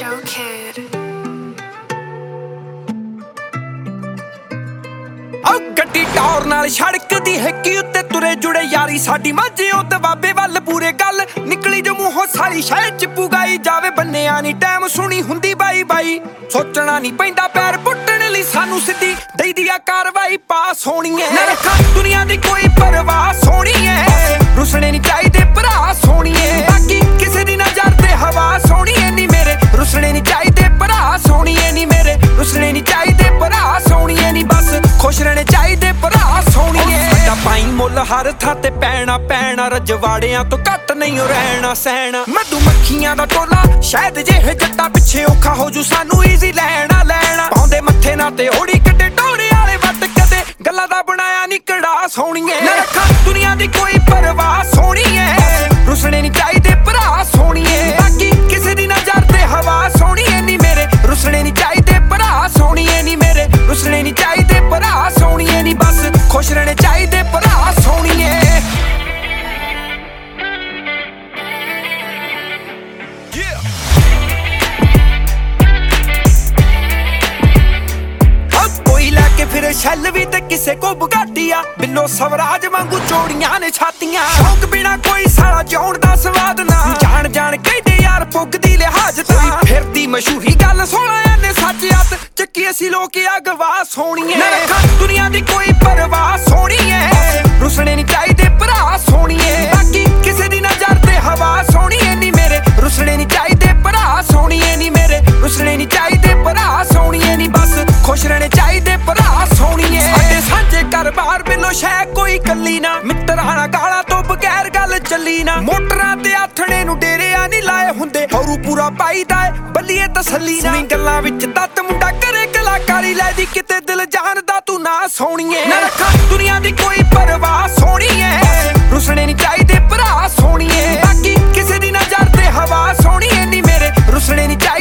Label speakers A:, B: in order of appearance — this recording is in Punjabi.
A: Joe Kid.
B: ਗੱਡੀ ਟੌਰ ਨਾਲ ਸੜਕ ਦੀ ਹਿੱਕੀ ਉੱਤੇ ਤੁਰੇ ਜੁੜੇ ਯਾਰੀ ਸਾਡੀ ਮਾਝੇ ਉਹ ਦਬਾਬੇ ਵੱਲ ਪੂਰੇ ਗੱਲ ਨਿਕਲੀ ਜੋ ਮੂੰਹੋਂ ਸਾਰੀ ਸ਼ਹਿਰ ਚ ਪੁਗਾਈ ਜਾਵੇ ਬੰਨਿਆ ਨਹੀਂ ਟਾਈਮ ਸੁਣੀ ਹੁੰਦੀ ਬਾਈ ਬਾਈ ਸੋਚਣਾ ਨਹੀਂ ਪੈਂਦਾ ਪੈਰ ਪੁੱਟਣ ਲਈ ਸਾਨੂੰ ਸਿੱਧੀ ਦਈਦੀ ਆ ਕਾਰਵਾਈ ਪਾਸ ਹੋਣੀ ਐ ਨਾ ਰੱਖਾਂ ਦੁਨੀਆ ਦੀ ਕੋਈ ਪਰਵਾਹ ਸੋਹਣੀ ਐ ਰੁਸਣੇ ਨਹੀਂ ਚਾਹੀਦੇ ਭਰਾ ਸੋਹਣੀਏ ਬਾਕੀ ਕਿਸੇ ਦੀ ਨਜ਼ਰ ਤੇ ਹਵਾ ਸੋਹਣੀ ਐ ਨਹੀਂ ਮੇਰੇ ਰੁਸਣੇ ਨਹੀਂ ਚਾਹੀਦੇ ਭਰਾ ਸੋਹਣੀਏ ਨਹੀਂ ਮੇਰੇ ਰੁਸਣੇ ਨਹੀਂ ਚਾਹੀਦੇ ਭਰਾ ਸੋਹਣੀਏ ਨਹੀਂ ਬਸ ਖੁਸ਼ ਰਹਿਣੇ ਚਾਹੀਦੇ ਭਰਾ ਸੋਹਣੀਏ ਸਾਡਾ ਪਾਈ ਮੁੱਲ ਹਰ ਥਾਂ ਤੇ ਪੈਣਾ ਰਜਵਾੜਿਆਂ ਤੋਂ ਘੱਟ ਨਹੀਂ ਰਹਿਣਾ ਸਹਿਣਾ ਮਧੂ ਮੱਖੀਆਂ ਦਾ ਟੋਲਾ ਸ਼ਾਇਦ ਜਿਹੇ ਜੱਟਾਂ ਪਿੱਛੇ ਔਖਾ ਹੋ ਜੂ ਸਾਨੂੰ ਈਜ਼ੀ ਲੈਣਾ ਪਾਉਂਦੇ ਮੱਥੇ ਨਾ ਤੇ ਹੋੜੀ ਕੱਢੇ ਟੋੜੇ ਵਾਲੇ ਵੱਟ ਕਦੇ ਗੱਲਾਂ ਦਾ ਬਣਾਇਆ ਨੀ ਕੜਾ ਸੋਹਣੀਏ ਨਾ ਰੱਖਾਂ ਦੁਨੀਆ ਦੀ ਕੋਈ ਪਰਵਾਹ ਸੋਹਣੀਏ ਰੁਸਣੇ ਨਹੀਂ ਚਾਹੀਦੇ ਭਰਾ ਸੋਹਣੀਏ ਬਾਕੀ ਕਿਸੇ ਦੀ ਨਜ਼ਰ ਤੇ ਹਵਾ ਸੋਹਣੀਏ ਨੀ ਮੇਰੇ ਰੁਸਣੇ ਨਹੀਂ ਚਾਹੀਦੇ ਭਰਾ ਸੋਹਣੀਏ ਨੀ ਮੇਰੇ ਰੁਸਣੇ ਨਹੀਂ ਚਾਹੀਦੇ ਭਰਾ ਸੋਹਣੀਏ ਨੀ ਬਸ ਖੁਸ਼ ਰਹਿਣੇ ਚਾਹੀਦੇ ਭਰਾ ਸੋਹਣੀਏ ਫਿਰ ਛੱਲ ਵੀ ਤੇ ਕਿਸੇ ਕੋ ਬੁਗਾਟੀ ਆ ਬਿੱਲੋ ਸਵਰਾਜ ਵਾਂਗੂ ਚੋੜੀਆਂ ਨੇ ਛਾਤੀਆਂ ਸ਼ੌਕ ਬਿਨਾ ਕੋਈ ਸਾਲਾ ਜਿਉਣ ਦਾ ਸਵਾਦ ਨਾ ਜਾਣ ਕਹਿੰਦੇ ਯਾਰ ਪੁੱਗਦੀ ਲਿਹਾਜ਼ ਤਾਂ ਫਿਰਦੀ ਮਸ਼ਹੂਰੀ ਗੱਲ ਸੋਹਣਾ ਨੇ ਸੱਚ ਹੱਥ ਚੱਕੀ ਅਸੀਂ ਲੋਕ ਆ ਗਵਾਹ ਸੋਹਣੀਏ ਨਾ ਰੱਖਾਂ ਦੁਨੀਆ ਦੀ ਕੋਈ ਪਰਵਾਹ ਸੋਹਣੀਏ ਰੁਸਣੇ ਨਹੀਂ ਚਾਹੀਦੇ ਭਰਾ ਸੋਹਣੀਏ ਬਾਕੀ ਕਿਸੇ ਦੀ ਨਜ਼ਰ ਤੇ ਹਵਾ ਸੋਹਣੀਏ ਨਹੀਂ ਮੇਰੇ ਰੁਸਣੇ ਨਹੀਂ ਚਾਹੀਦੇ ਭਰਾ ਸੋਹਣੀਏ ਨਹੀਂ ਮੇਰੇ ਰੁਸਣੇ ਨਹੀਂ ਚਾਹੀਦੇ ਭਰਾ ਸੋਹਣੀਏ ਨਹੀਂ ਬਸ ਖੁਸ਼ ਰਹਿਣੇ ਚਾਹੀਦੇ ਭਰਾ ਸੋਹਣੀਏ ਸਾਡੇ ਸਾਂਝੇ ਘਰ-ਬਾਰ ਬਿੱਲੋ ਸ਼ੈ ਕੋਈ ਕੱਲੀ ਨਾ ਮਿੱਤਰਾਂ ਗਾਲਾਂ ਤੋਂ ਬਗੈਰ ਗੱਲ ਚੱਲੀ ਨਾ ਮੋਟਰਾਂ ਤੇ ਆਥਣੇ ਨੂੰ ਡੇਰਿਆ ਨਹੀਂ ਲਾਏ ਹੁੰਦੇ ਹੌਰੂ ਪੂਰਾ ਪਾਈਦਾ ਏ ਬੱਲੀਏ ਤਸੱਲੀ ਨਾ ਸੁਣੀ ਗੱਲਾਂ ਵਿੱਚ ਤੱਤ ਮੁੰਡਾ ਕਰੇ ਕਲਾਕਾਰੀ ਲੈਦੀ ਕਿਤੇ ਦਿਲ ਜਾਣਦਾ ਤੂੰ ਨਾ ਸੋਹਣੀਏ ਨਾ ਰੱਖਾਂ ਦੁਨੀਆ ਦੀ ਕੋਈ ਪਰਵਾਹ ਸੋਹਣੀਏ ਰੁਸਣੇ ਨਹੀਂ ਚਾਹੀਦੇ ਭਰਾ ਸੋਹਣੀਏ ਬਾਕੀ ਕਿਸੇ ਦੀ ਨਜ਼ਰ ਤੇ ਹਵਾ ਸੋਹਣੀਏ ਨਹੀਂ ਮੇਰੇ ਰੁਸਣੇ ਨਹੀਂ ਚਾਹੀਦੇ